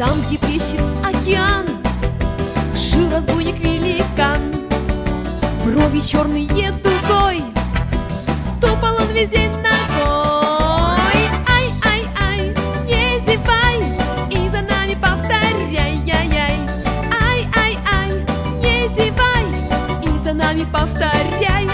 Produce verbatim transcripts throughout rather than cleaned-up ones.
Там, где плещет океан, жил разбойник великан. Брови черные дугой, топал он весь день ногой. Ай, ай, ай, не зевай, и за нами повторяй. Ай, ай, ай, ай, не зевай, и за нами повторяй.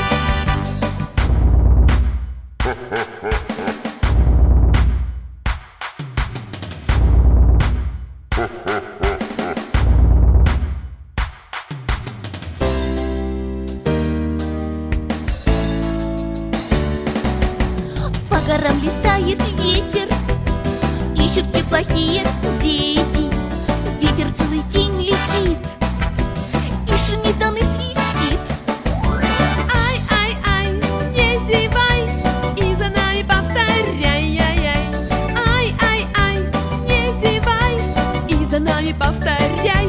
По горам летает ветер, ищут где плохие дети. Ветер целый день летит, и шумит он и свистит. Ай, ай, ай, не зевай, и за нами повторяй. Ай, ай, ай, ай, не зевай, и за нами повторяй.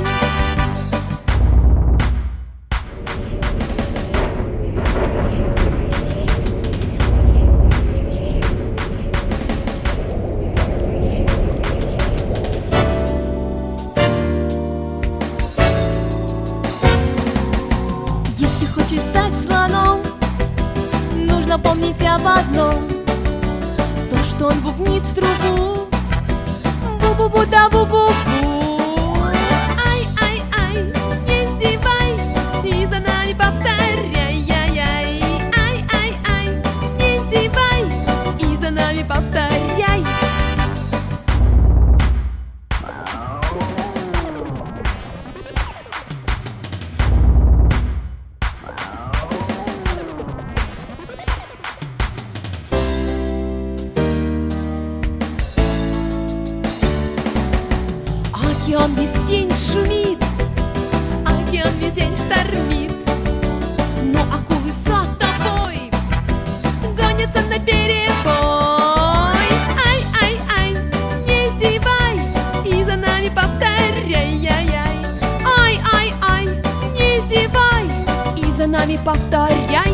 Если хочешь стать слоном, нужно помнить об одном: то, что он бубнит в трубу. Бу-бу-бу, да бу-бу-бу. Ай, ай, ай, не зевай, и за нами повторяй. Ай, ай, ай, ай, ай, не зевай, и за нами повторяй. Океан весь день шумит, океан весь день штормит, но акулы за тобой гонятся на перебой. Ай, ай, ай, не зевай, и за нами повторяй. Ай, ай, ай, ай, ай, не зевай, и за нами повторяй.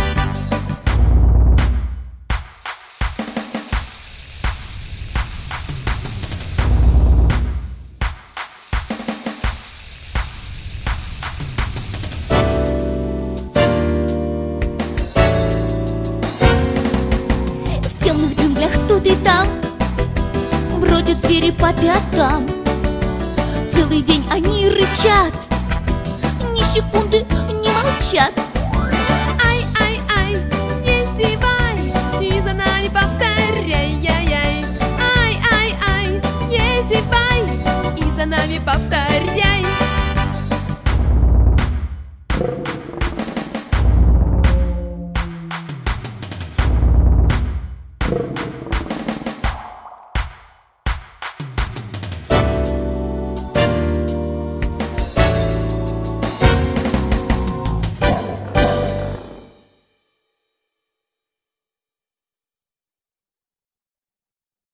В темных джунглях тут и там бродят звери по пятам. Целый день они рычат, ни секунды не молчат. Ай, ай, ай, не зевай, и за нами повторяй. Ай, ай, ай, ай, ай, не зевай, и за нами повторяй. Thank you.